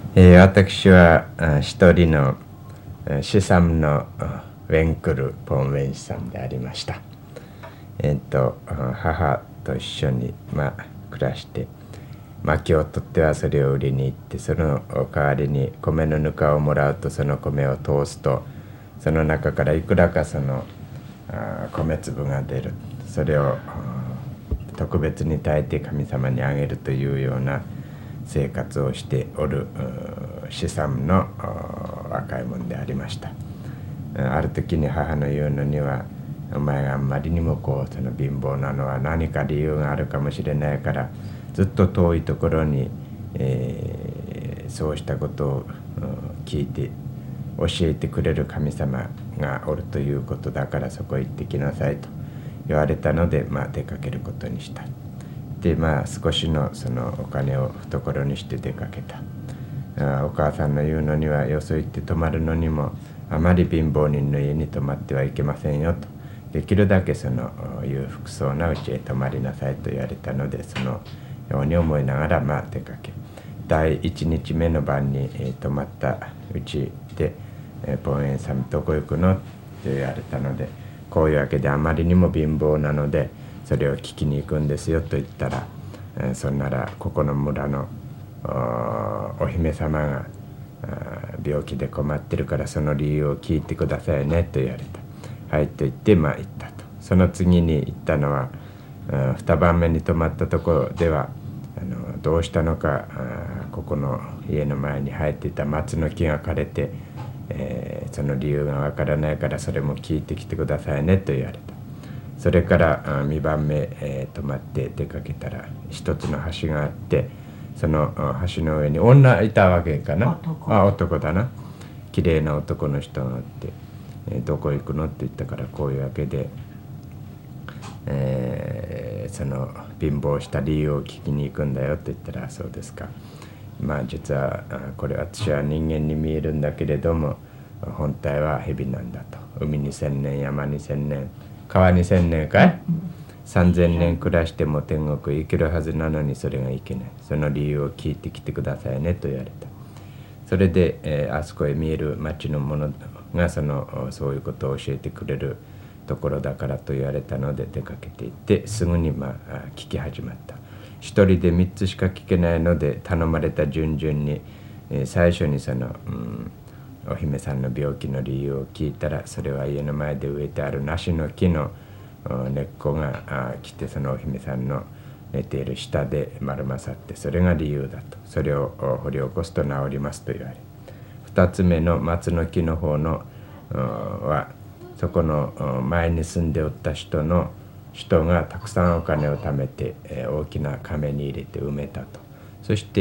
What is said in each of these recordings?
私は一人の資産のウェンクル・ポン・ウェン資産でありました。母と一緒に、暮らして薪を取ってはそれを売りに行って、その代わりに米のぬかをもらうと、その米を通すとその中からいくらかその米粒が出る。それを特別に炊いて神様にあげるというような生活をしておる資産の若い者でありました。ある時に母の言うのには、お前があんまりにもその貧乏なのは何か理由があるかもしれないから、ずっと遠いところに、そうしたことを聞いて教えてくれる神様がおるということだから、そこへ行ってきなさいと言われたので、出かけることにした。で少しのそのお金を懐にして出かけた。お母さんの言うのには、よそ行って泊まるのにもあまり貧乏人の家に泊まってはいけませんよと、できるだけその裕福そうな家へ泊まりなさいと言われたので、そのように思いながら出かけ、第1日目の晩に泊まったうちで、ポンエンさんどこ行くのって言われたので、こういうわけであまりにも貧乏なのでそれを聞きに行くんですよと言ったら、そんならここの村のお姫様が病気で困ってるからその理由を聞いてくださいねと言われた。はいと言って行ったと。その次に行ったのは2番目に泊まったところでは、どうしたのかここの家の前に生えていた松の木が枯れて、その理由がわからないからそれも聞いてきてくださいねと言われた。それから2番目、泊まって出かけたら、一つの橋があって、その橋の上に女いたわけかな。男だな。きれいな男の人があって、どこ行くのって言ったから、こういうわけで、その貧乏した理由を聞きに行くんだよって言ったら、そうですか。実はこれ私は人間に見えるんだけれども、本体は蛇なんだと。海に1000年、山に1000年、川に1000年かい、3000年暮らしても天国へ行けるはずなのにそれがいけない。その理由を聞いてきてくださいねと言われた。それで、あそこへ見える町の者がそういうことを教えてくれるところだからと言われたので出かけていって、すぐに聞き始まった。一人で3つしか聞けないので、頼まれた順々に、最初にお姫さんの病気の理由を聞いたら、それは家の前で植えてある梨の木の根っこが来て、そのお姫さんの寝ている下で丸まさって、それが理由だと。それを掘り起こすと治りますと言われ、2つ目の松の木の方のは、そこの前に住んでおった人がたくさんお金を貯めて、大きな甕に入れて埋めたと。そして、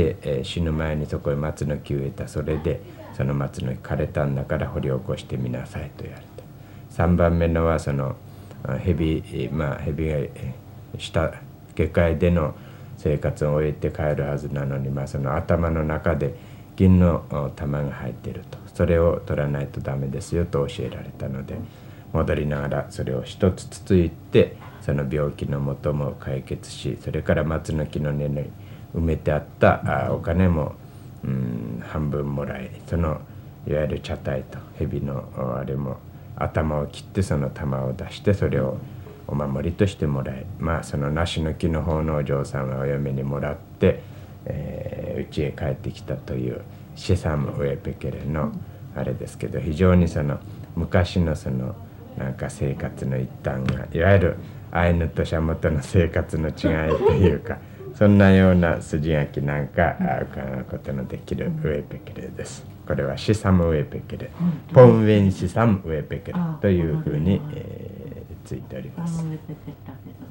死ぬ前にそこへ松の木を植えた。それでその松の木枯れたんだから掘り起こしてみなさいと言われた。3番目のはその蛇が下下界での生活を終えて帰るはずなのに、その頭の中で銀の玉が入っていると。それを取らないとダメですよと教えられたので、戻りながらそれを一つつついて、その病気の元も解決し、それから松の木の根に埋めてあったお金も半分もらい、そのいわゆる茶体と蛇のあれも頭を切ってその玉を出して、それをお守りとしてもらい、その梨の木の方のお嬢さんはお嫁にもらって、家へ帰ってきたというシサム・ウェペケレのあれですけど、非常にその昔のなんか生活の一端が、いわゆるアイヌとシャモとの生活の違いというか、そんなような筋書きなんか伺うことのできるウェペケレです。これはシサム・ウェペケレ、ポンウェンシサム・ウェペケレというふうについております。